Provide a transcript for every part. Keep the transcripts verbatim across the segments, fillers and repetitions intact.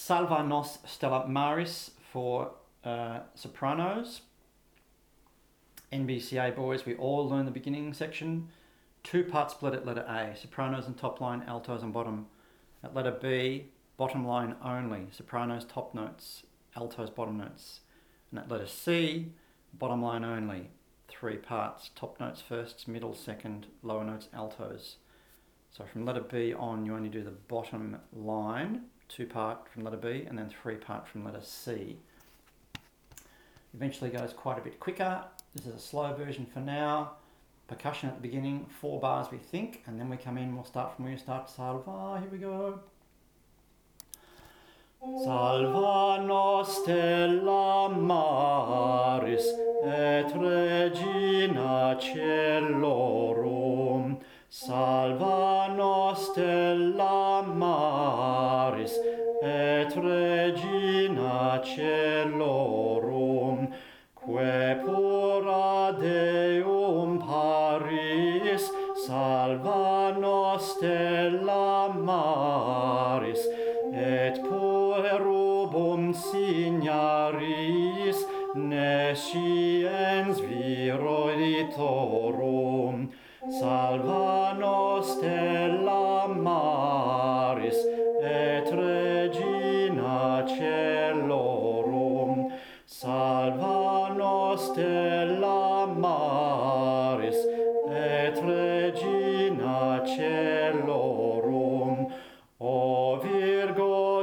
Salva nos stella maris for uh, sopranos. N B C A boys, we all learn the beginning section. Two part split at letter A, sopranos and top line, altos and bottom. At letter B, bottom line only, sopranos top notes, altos bottom notes. And at letter C, bottom line only, three parts, top notes first, middle second, lower notes altos. So from letter B on, you only do the bottom line, two part from letter B, and then three part from letter C. Eventually goes quite a bit quicker. This is a slow version for now. Percussion at the beginning, four bars we think, and then we come in, we'll start from where you start, Salva, here we go. Salva nos stella maris et regina celorum. Salva nos stella maris et regina celorum. Que pura Deum paris, salva nos stella maris, et puerubum signaris nesciens viroditorum. Salva nos stella maris, et regina celorum. Salva nos stella maris, et regina celorum. O Virgo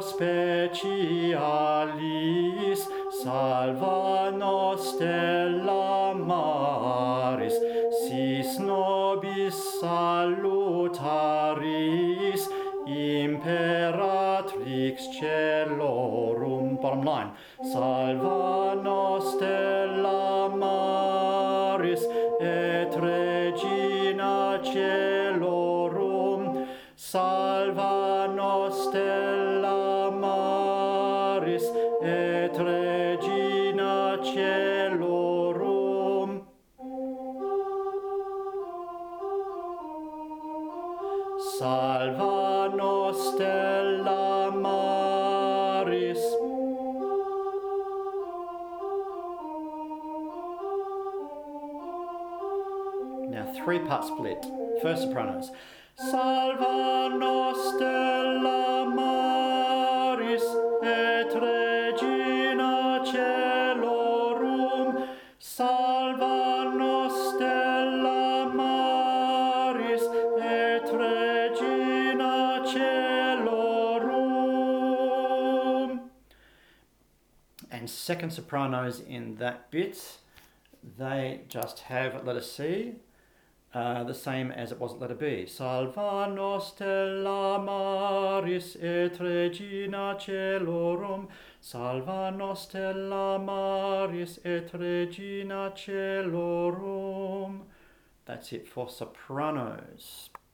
specialis, salva nos stella maris, sis nobis salutaris, imperatrix celorum. Bottom line. Salva nos stella maris, et regina celorum. Salva nos stella maris, et regina celorum. Salva nos stella maris. Now three part split. First sopranos. Salva nos stella maris, et regina celorum. Salva nos stella maris, et regina celorum. And second sopranos in that bit, they just have letter C, uh, the same as it was at letter B. Salva nos stella maris, et regina celorum. Salva nos stella maris, et regina celorum. That's it for sopranos.